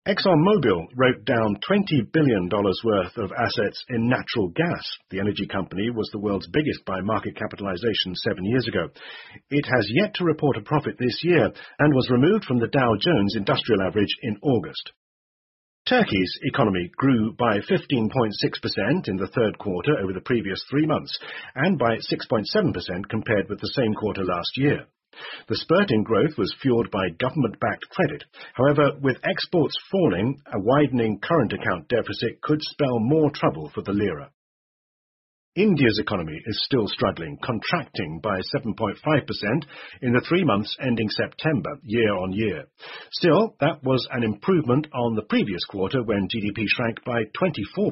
ExxonMobil wrote down $20 billion worth of assets in natural gas. The energy company was the world's biggest by market capitalization 7 years ago. It has yet to report a profit this year and was removed from the Dow Jones Industrial Average in August. Turkey's economy grew by 15.6% in the third quarter over the previous 3 months and by 6.7% compared with the same quarter last year. The spurt in growth was fueled by government-backed credit. However, with exports falling, a widening current account deficit could spell more trouble for the lira. India's economy is still struggling, contracting by 7.5% in the 3 months ending September, year on year. Still, that was an improvement on the previous quarter when GDP shrank by 24%.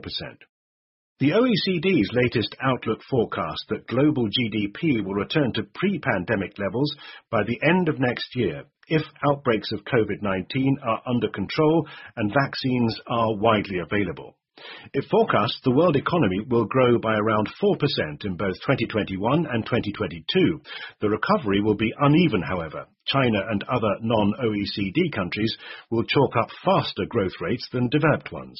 The OECD's latest outlook forecasts that global GDP will return to pre-pandemic levels by the end of next year if outbreaks of COVID-19 are under control and vaccines are widely available. It forecasts the world economy will grow by around 4% in both 2021 and 2022. The recovery will be uneven, however. China and other non-OECD countries will chalk up faster growth rates than developed ones.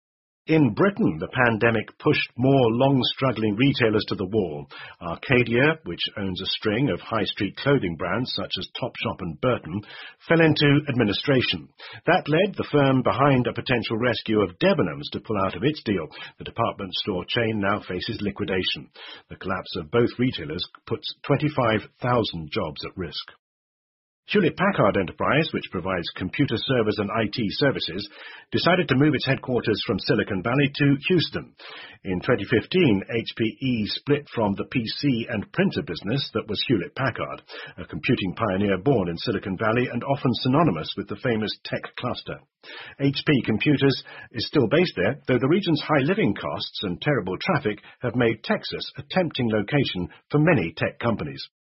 In Britain, the pandemic pushed more long-struggling retailers to the wall. Arcadia, which owns a string of high-street clothing brands such as Topshop and Burton, fell into administration. That led the firm behind a potential rescue of Debenhams to pull out of its deal. The department store chain now faces liquidation. The collapse of both retailers puts 25,000 jobs at risk. Hewlett-Packard Enterprise, which provides computer servers and IT services, decided to move its headquarters from Silicon Valley to Houston. In 2015, HPE split from the PC and printer business that was Hewlett-Packard, a computing pioneer born in Silicon Valley and often synonymous with the famous tech cluster. HP Computers is still based there, though the region's high living costs and terrible traffic have made Texas a tempting location for many tech companies.